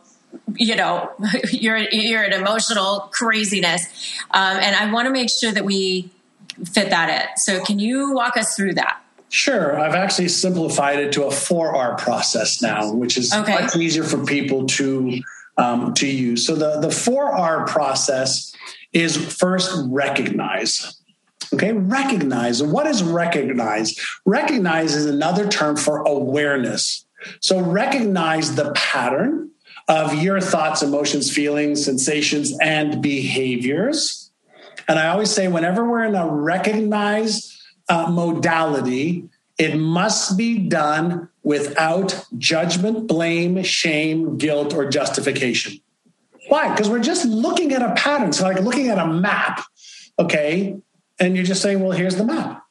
you're an emotional craziness. And I want to make sure that we fit that in. So can you walk us through that? Sure. I've actually simplified it to a 4R process now, which is much easier for people to use. So the 4R process is first recognize. Okay, recognize. What is recognize? Recognize is another term for awareness. So recognize the pattern of your thoughts, emotions, feelings, sensations, and behaviors. And I always say whenever we're in a recognize modality, it must be done without judgment, blame, shame, guilt, or justification. Why? Because we're just looking at a pattern. So like looking at a map, okay? And you're just saying, well, here's the map.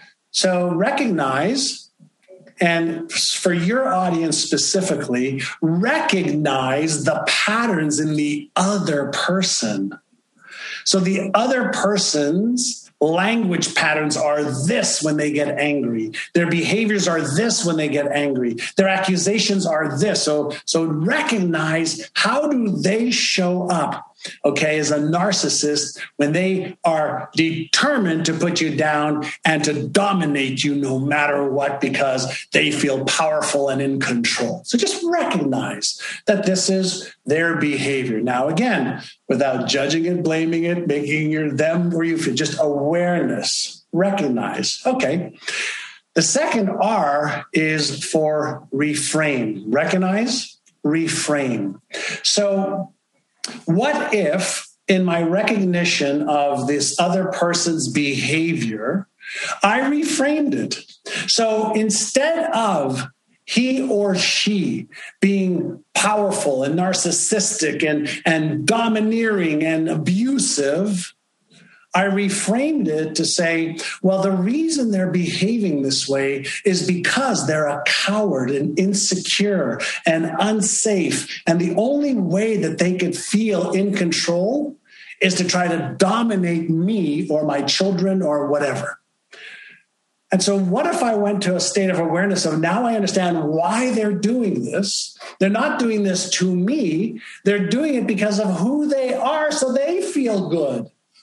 So recognize, and for your audience specifically, recognize the patterns in the other person. So the other person's language patterns are this when they get angry. Their behaviors are this when they get angry. Their accusations are this. So recognize, how do they show up, okay, as a narcissist when they are determined to put you down and to dominate you no matter what because they feel powerful and in control. So just recognize that this is their behavior. Now, again, without judging it, blaming it, making your them or you feel, just awareness, recognize. Okay. The second R is for reframe. Recognize, reframe. So what if in my recognition of this other person's behavior, I reframed it? So instead of he or she being powerful and narcissistic and domineering and abusive, I reframed it to say, well, the reason they're behaving this way is because they're a coward and insecure and unsafe. And the only way that they could feel in control is to try to dominate me or my children or whatever. And so what if I went to a state of awareness of now I understand why they're doing this. They're not doing this to me. They're doing it because of who they are, so they feel good.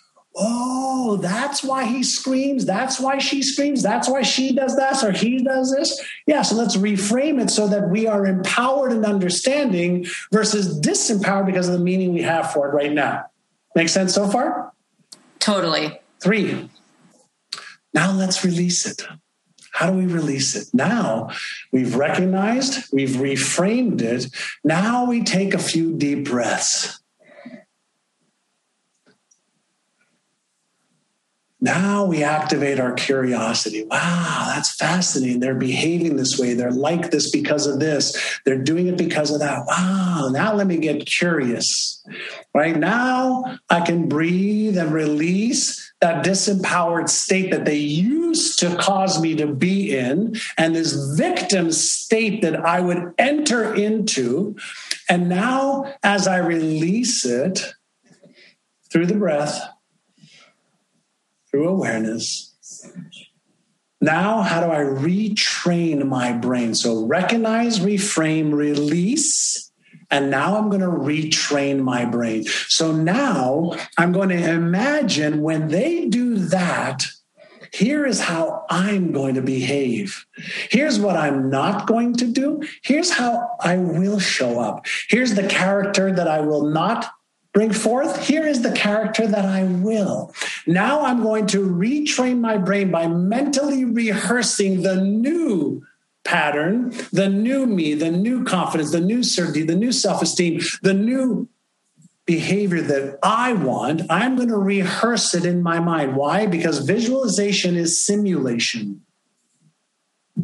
Oh, that's why he screams. That's why she screams. That's why she does that or he does this. Yeah, so let's reframe it so that we are empowered and understanding versus disempowered because of the meaning we have for it right now. Make sense so far? Totally. 3. Now let's release it. How do we release it? Now we've recognized, we've reframed it. Now we take a few deep breaths. Now we activate our curiosity. Wow, that's fascinating. They're behaving this way. They're like this because of this. They're doing it because of that. Wow, now let me get curious. Right now I can breathe and release that disempowered state that they used to cause me to be in and this victim state that I would enter into. And now as I release it through the breath, through awareness. Now, how do I retrain my brain? So recognize, reframe, release, and now I'm going to retrain my brain. So now I'm going to imagine when they do that, here is how I'm going to behave. Here's what I'm not going to do. Here's how I will show up. Here's the character that I will not bring forth. Here is the character that I will. Now I'm going to retrain my brain by mentally rehearsing the new pattern, the new me, the new confidence, the new certainty, the new self-esteem, the new behavior that I want. I'm going to rehearse it in my mind. Why? Because visualization is simulation.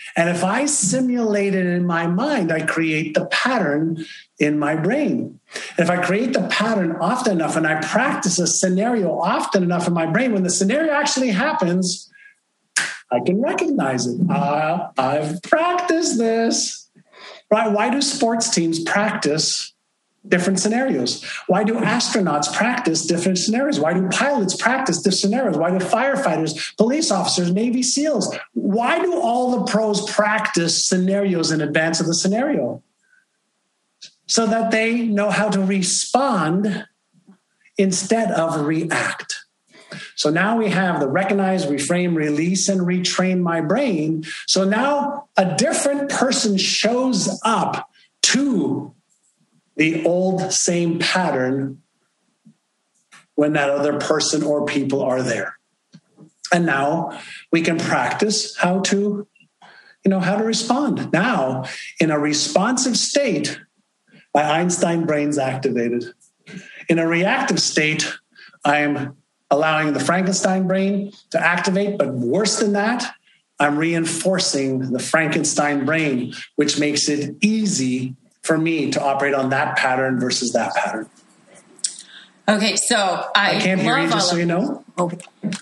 And if I simulate it in my mind, I create the pattern in my brain. And if I create the pattern often enough and I practice a scenario often enough in my brain, when the scenario actually happens, I can recognize it. I've practiced this. Right? Why do sports teams practice different scenarios? Why do astronauts practice different scenarios? Why do pilots practice different scenarios? Why do firefighters, police officers, Navy SEALs? Why do all the pros practice scenarios in advance of the scenario? So that they know how to respond instead of react. So now we have the recognize, reframe, release, and retrain my brain. So now a different person shows up to the old same pattern when that other person or people are there. And now we can practice how to respond. Now, in a responsive state, my Einstein brain's activated. In a reactive state, I am allowing the Frankenstein brain to activate, but worse than that, I'm reinforcing the Frankenstein brain, which makes it easy for me to operate on that pattern versus that pattern. Okay, so I can't hear you, just so you know. Oh.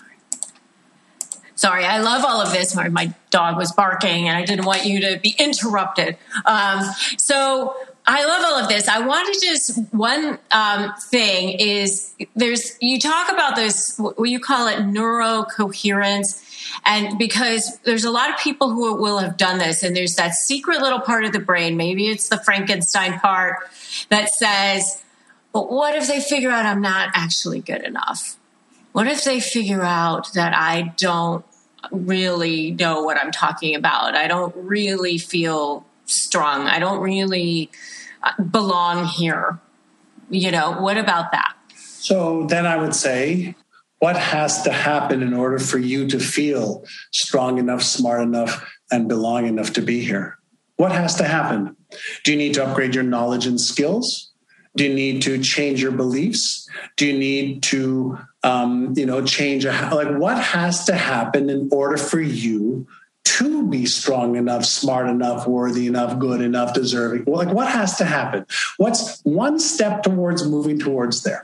Sorry, I love all of this. My dog was barking, and I didn't want you to be interrupted. So I love all of this. I wanted to just one thing is you talk about this, what you call it, neurocoherence. And because there's a lot of people who will have done this, and there's that secret little part of the brain, maybe it's the Frankenstein part, that says, but what if they figure out I'm not actually good enough? What if they figure out that I don't really know what I'm talking about? I don't really feel strong. I don't really belong here. What about that? So then I would say, what has to happen in order for you to feel strong enough, smart enough, and belong enough to be here? What has to happen? Do you need to upgrade your knowledge and skills? Do you need to change your beliefs? Do you need to, change? What has to happen in order for you to be strong enough, smart enough, worthy enough, good enough, deserving? What has to happen? What's one step towards moving towards there?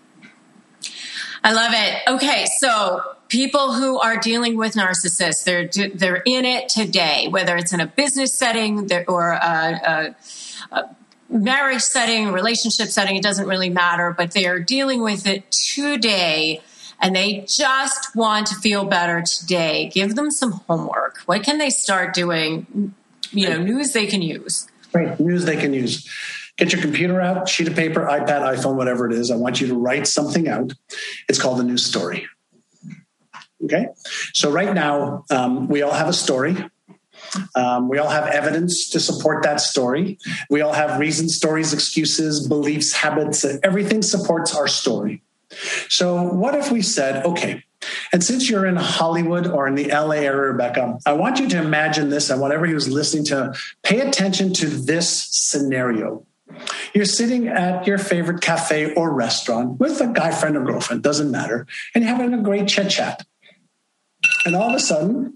I love it. Okay, so people who are dealing with narcissists, they're in it today, whether it's in a business setting or a marriage setting, relationship setting, it doesn't really matter, but they're dealing with it today and they just want to feel better today. Give them some homework. What can they start doing? News they can use. Right, news they can use. Get your computer out, sheet of paper, iPad, iPhone, whatever it is. I want you to write something out. It's called a news story. Okay? So right now, we all have a story. We all have evidence to support that story. We all have reasons, stories, excuses, beliefs, habits. Everything supports our story. So what if we said, okay, and since you're in Hollywood or in the LA area, Rebecca, I want you to imagine this. I want everybody who's listening to pay attention to this scenario. You're sitting at your favorite cafe or restaurant with a guy friend or girlfriend, doesn't matter, and you're having a great chit-chat. And all of a sudden,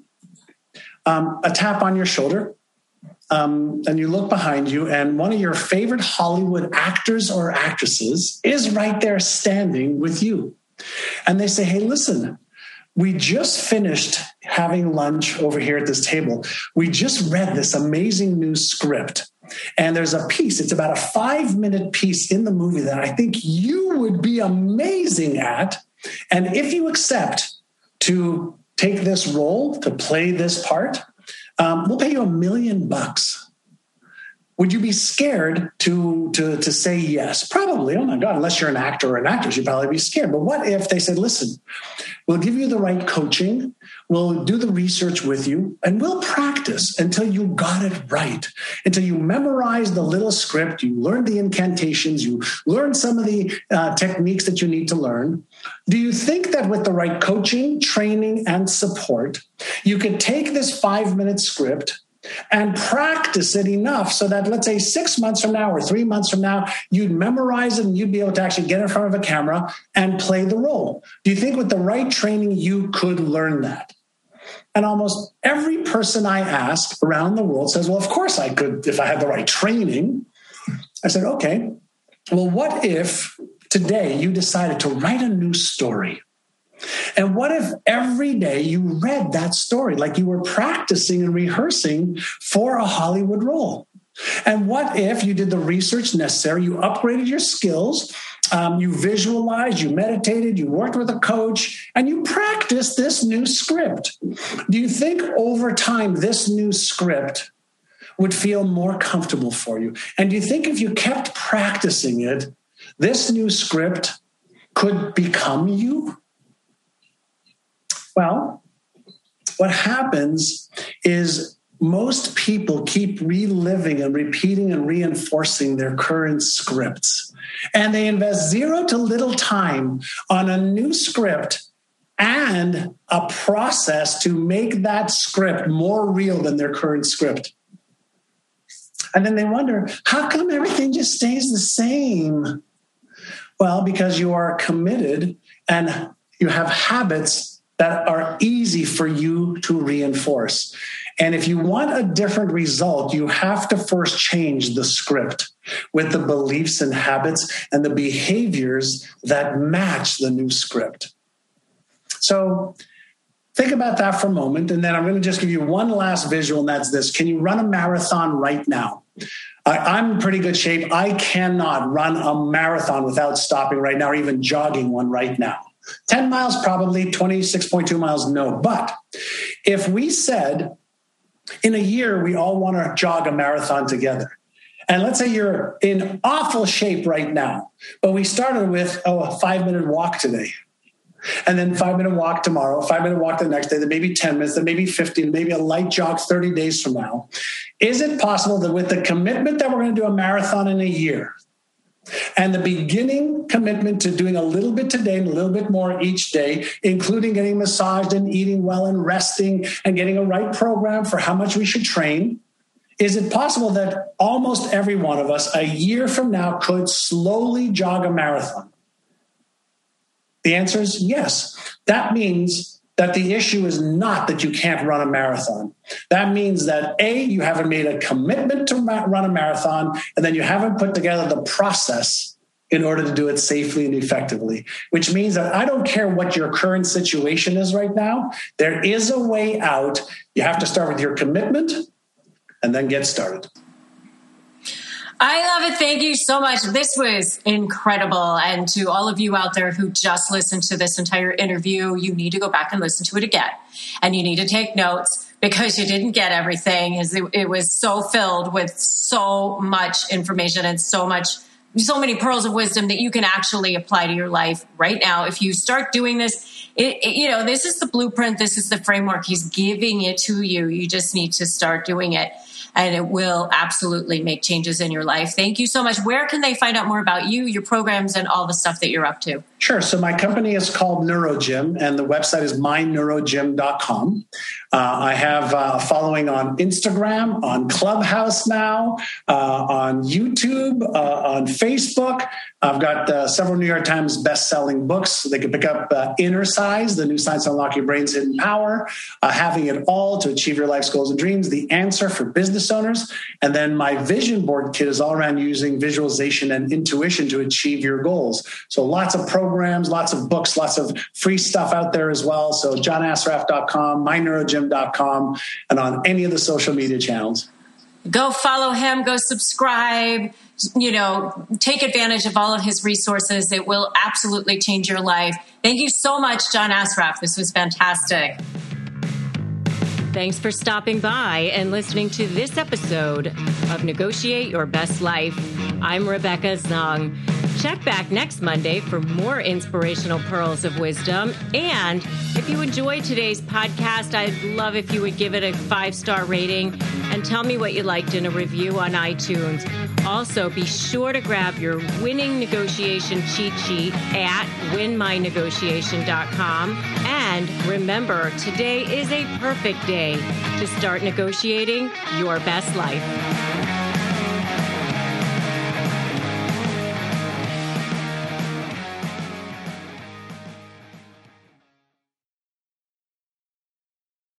a tap on your shoulder, and you look behind you, and one of your favorite Hollywood actors or actresses is right there standing with you. And they say, hey, listen, we just finished having lunch over here at this table. We just read this amazing new script. And there's a piece, it's about a 5-minute piece in the movie that I think you would be amazing at. And if you accept to take this role, to play this part, we'll pay you $1 million. Would you be scared to say yes? Probably. Oh my God, unless you're an actor or an actress, you'd probably be scared. But what if they said, listen, we'll give you the right coaching, we'll do the research with you, and we'll practice until you got it right, until you memorize the little script, you learn the incantations, you learn some of the techniques that you need to learn. Do you think that with the right coaching, training, and support, you could take this 5-minute script and practice it enough so that, let's say, 6 months from now or 3 months from now, you'd memorize it and you'd be able to actually get in front of a camera and play the role? Do you think with the right training, you could learn that? And almost every person I ask around the world says, well, of course I could if I had the right training. I said, okay, well, what if today you decided to write a new story? And what if every day you read that story like you were practicing and rehearsing for a Hollywood role? And what if you did the research necessary, you upgraded your skills, you visualized, you meditated, you worked with a coach, and you practiced this new script? Do you think over time this new script would feel more comfortable for you? And do you think if you kept practicing it, this new script could become you? Well, what happens is most people keep reliving and repeating and reinforcing their current scripts. And they invest zero to little time on a new script and a process to make that script more real than their current script. And then they wonder, how come everything just stays the same? Well, because you are committed and you have habits that are easy for you to reinforce. And if you want a different result, you have to first change the script with the beliefs and habits and the behaviors that match the new script. So think about that for a moment. And then I'm going to just give you one last visual, and that's this. Can you run a marathon right now? I'm in pretty good shape. I cannot run a marathon without stopping right now or even jogging one right now. 10 miles, probably 26.2 miles, no. But if we said in a year, we all want to jog a marathon together. And let's say you're in awful shape right now, but we started with, a 5-minute walk today. And then 5-minute walk tomorrow, 5-minute walk the next day, then maybe 10 minutes, then maybe 15, maybe a light jog 30 days from now. Is it possible that with the commitment that we're going to do a marathon in a year, and the beginning commitment to doing a little bit today and a little bit more each day, including getting massaged and eating well and resting and getting a right program for how much we should train, is it possible that almost every one of us a year from now could slowly jog a marathon? The answer is yes. That means that the issue is not that you can't run a marathon. That means that A, you haven't made a commitment to run a marathon, and then you haven't put together the process in order to do it safely and effectively, which means that I don't care what your current situation is right now. There is a way out. You have to start with your commitment and then get started. I love it. Thank you so much. This was incredible. And to all of you out there who just listened to this entire interview, you need to go back and listen to it again. And you need to take notes because you didn't get everything. It was so filled with so much information and so many pearls of wisdom that you can actually apply to your life right now. If you start doing this, this is the blueprint. This is the framework. He's giving it to you. You just need to start doing it. And it will absolutely make changes in your life. Thank you so much. Where can they find out more about you, your programs, and all the stuff that you're up to? Sure. So my company is called NeuroGym, and the website is myneurogym.com. I have a following on Instagram, on Clubhouse now, on YouTube, on Facebook. I've got several New York Times best-selling books. So they can pick up Inner Size, The New Science to Unlock Your Brain's Hidden Power, Having It All to Achieve Your Life's Goals and Dreams, The Answer for Business Owners. And then my Vision Board kit is all around using visualization and intuition to achieve your goals. So lots of programs, lots of books, lots of free stuff out there as well. So johnasraf.com, myneurogym.com, and on any of the social media channels. Go follow him, go subscribe, take advantage of all of his resources. It will absolutely change your life. Thank you so much, John Assaraf. This was fantastic. Thanks for stopping by and listening to this episode of Negotiate Your Best Life. I'm Rebecca Zung. Check back next Monday for more inspirational pearls of wisdom. And if you enjoyed today's podcast, I'd love if you would give it a 5-star rating and tell me what you liked in a review on iTunes. Also, be sure to grab your winning negotiation cheat sheet at winmynegotiation.com. And remember, today is a perfect day to start negotiating your best life.